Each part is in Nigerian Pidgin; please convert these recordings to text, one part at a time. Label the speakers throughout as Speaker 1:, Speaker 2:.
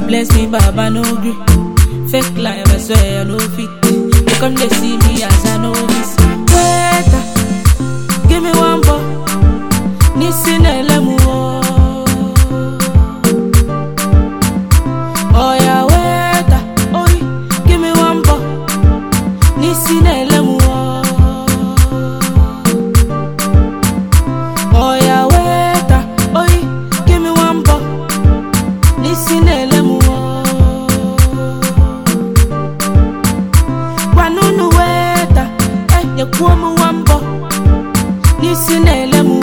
Speaker 1: bless me, Baba no gree. Fake life, I swear I no fit. They come they see me as I know this. Wait, give me one ball. Nisin elemu. Oh yeah, wait, oh, give me one ball. Nisin elemu. Oh yeah, wait, oh, give me one ball. Nisin elemu. Wanunu wait, you come one ball. Nisin elemu.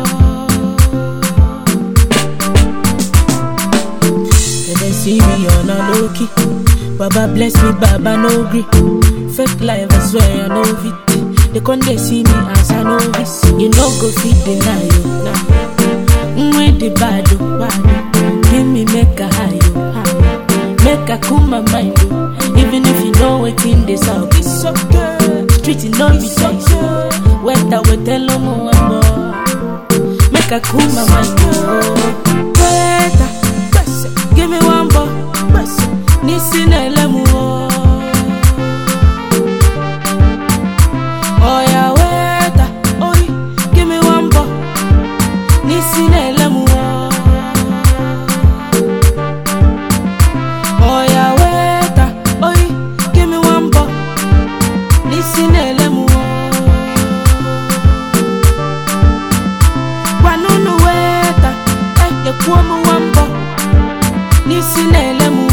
Speaker 1: See me on a low key. Baba bless me, Baba no gree. Fake life, I swear I know it. They can't they see me as I know this. You know go feed deny you. With the bad, give me make a high, make a cool my mind. Even if you know it in this out, it's okay. Street no be tight. Wet that we tell them more. Make a cool my mind. Give me one ball, Nisin elemu. Oh yeah, wait, oh, give me one ball, Nisin elemu. Oh yeah, wait, oh, give me one ball, Nisin elemu. Wanunu wait, you come one ball. Nisin elemu.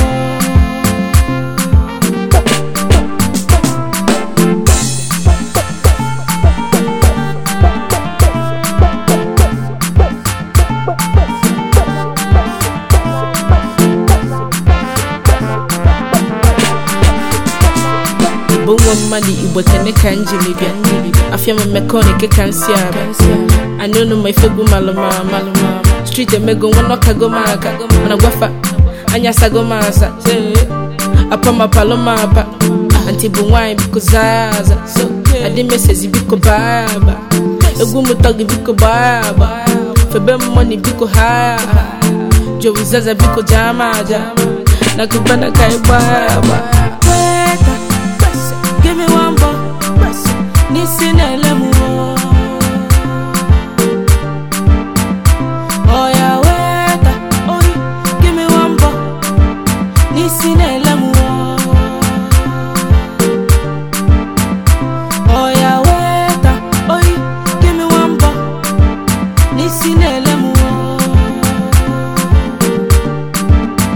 Speaker 1: Bongo mali ibotene kanji libya. Afia me mekoni kansiaba. I know my fegu maluma. Street de mego wono kagoma na gwafa. Anya sagoma sa. Apama paloma pa. Anti bunwai bikuzaza. Adi mesezi biko baba. Egu mutogi biko baba. Febe money biko ha. Jowi zaza biko jama. Nakubana kai baba. Give me one ball, Nisin elemu. Oh yeah, wait, oh, give me one ball, Nisin elemu. Oh yeah, wait, oh, give me one ball, Nisin elemu.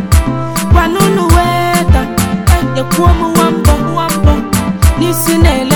Speaker 1: Wanunu wait, you come one ball. Nisin elemu.